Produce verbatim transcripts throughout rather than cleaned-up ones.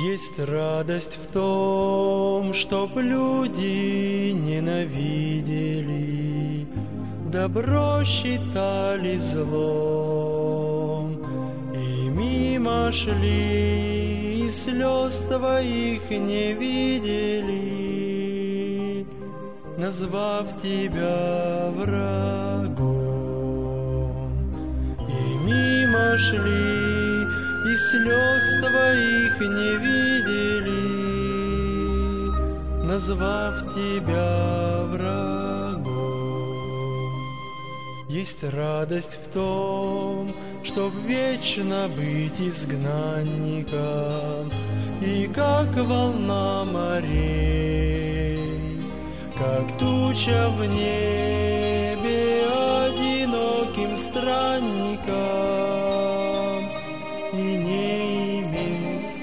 Есть радость в том, чтоб люди ненавидели, добро считали злом, и мимо шли, и слез твоих не видели, назвав тебя врагом. И мимо шли, и слез твоих не видели, назвав тебя врагом. Есть радость в том, чтоб вечно быть изгнанником, и как волна морей, как туча в небе одиноким странником, и не иметь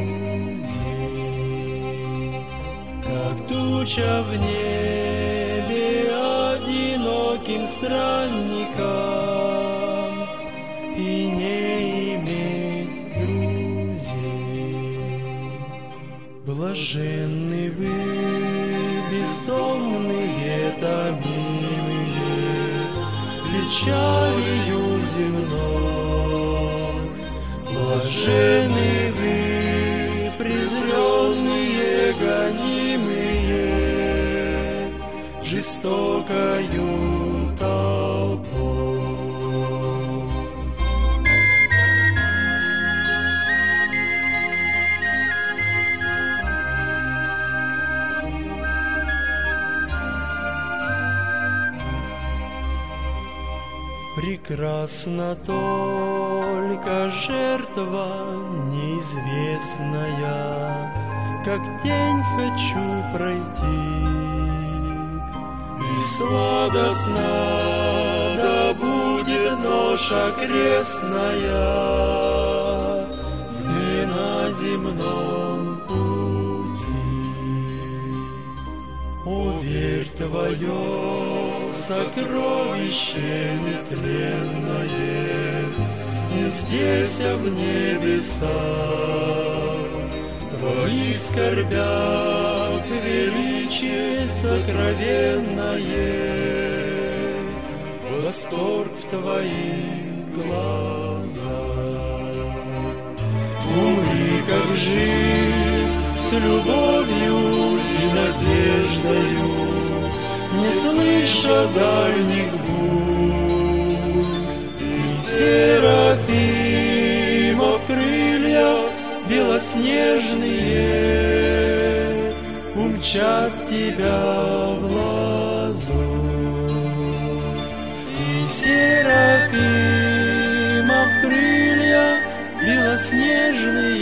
друзей. Как туча в небе одиноким странником, и не иметь друзей. Блаженны вы, бездомные, томимые печалью земной. Блаженны вы, презренные, гонимые жестокою толпой. Прекрасна только жертва неизвестная, как тень хочу пройти, и сладостна да будет ноша крестная не на земном пути. О, верь, твое сокровище нетленное не здесь, а в небесах. В твоих скорбях величие сокровенное, восторг в твоих глазах. Умри, как жив, с любовью и надеждою, не слыша дальних бурь, и серафимов крылья белоснежные умчат тебя в лазурь. И серафимов крылья белоснежные